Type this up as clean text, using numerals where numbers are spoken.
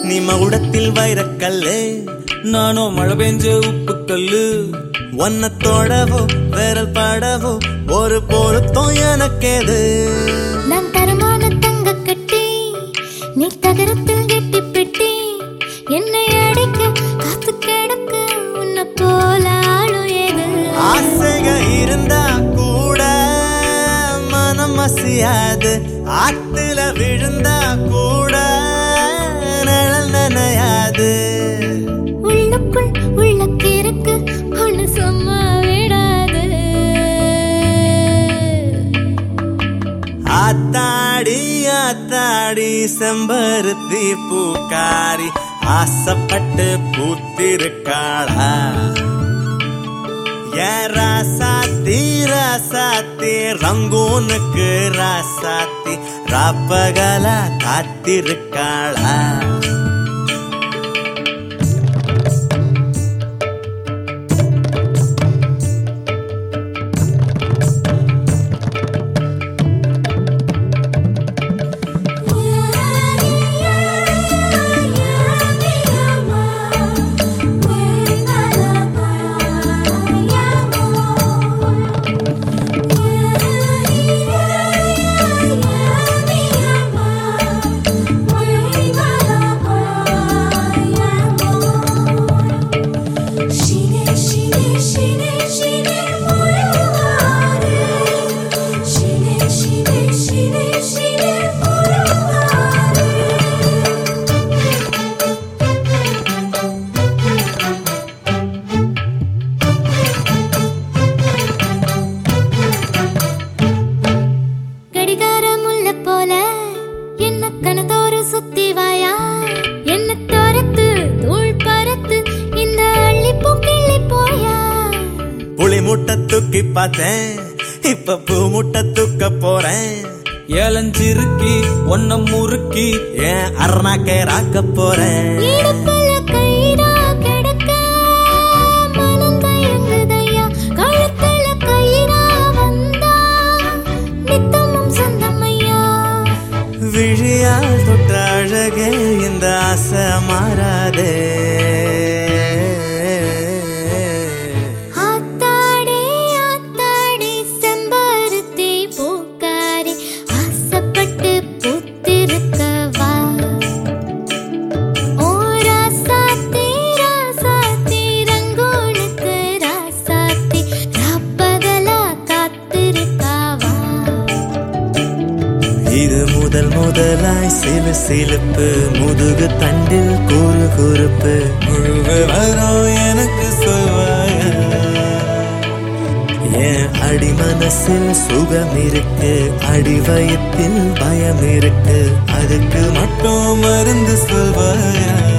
நீ மகுடத்தில் வைரக்கல்லு, நானோ மழை பெஞ்ச உப்பு கல்லு. ஒன்ன தோடவோ விரல் பாடவோ ஒரு பொருத்தம் எனக்கேது. நான் தரமான தங்க கட்டி, நீ தகரத்தில் கெட்டி பெட்டி. என்னை அடைக்க காத்து கிடக்க உன்னை போல ஆளும் ஏது. ஆசைக இருந்தா கூட மனம் அசையாது, ஆத்துல விழுந்தா கூட நிழல் நனையாது. உள்ளுக்குள் உள்ள கிறுக்கு ஒண்ணு சும்மா விடாது. ஆத்தாடி ஆத்தாடி செம்பருத்தி பூக்காரி, ஆசைப்பட்டு பூத்திருக்காளா ஏன் ராசாத்தி ராசாத்தி, ரங்கூனுக்கு ராசாத்தி ராப்பகலா காத்திருக்காளா. புளி முட்டை தூக்கி பார்த்தேன், இப்ப பூ முட்டை தூக்க போறேன். ஏலஞ்சிருக்கி ஒன்ன முறுக்கி ஏன் அரணாக்கை ராக்க போறேன். விழியால் தொட்ட அழகே இந்த ஆசை மாறாதே. இது முதல் முதலாய் சிலு சிலுப்பு, முதுகு தண்டில் கூறு குறுப்பு. முழுவு வரும் எனக்கு சொல்வாய, என் அடி மனசில் சுகம் இருக்கு, அடி வயத்தில் பயம் இருக்கு. அதுக்கு மட்டும் மருந்து சொல்வாயா.